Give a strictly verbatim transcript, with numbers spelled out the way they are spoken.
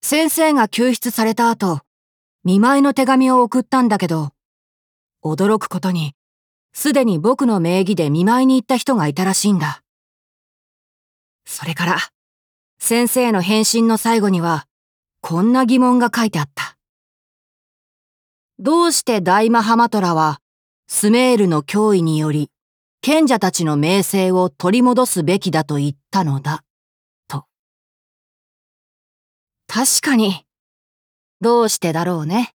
先生が救出された後、見舞いの手紙を送ったんだけど、驚くことに、すでに僕の名義で見舞いに行った人がいたらしいんだ。それから、先生の返信の最後には、こんな疑問が書いてあった。どうして大マハマトラは、スメールの脅威により、賢者たちの名声を取り戻すべきだと言ったのだ、と。確かに、どうしてだろうね。